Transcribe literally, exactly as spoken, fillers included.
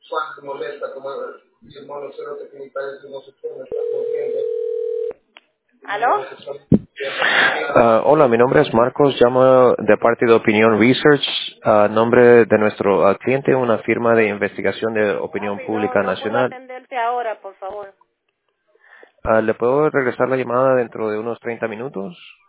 ¿Aló? Ah, hola, mi nombre es Marcos, llamo de parte de Opinión Research, a nombre de nuestro ah, cliente, una firma de investigación de opinión Papi, no, pública no puedo nacional. atenderte ahora, por favor. Ah, ¿Le puedo regresar la llamada dentro de unos treinta minutos?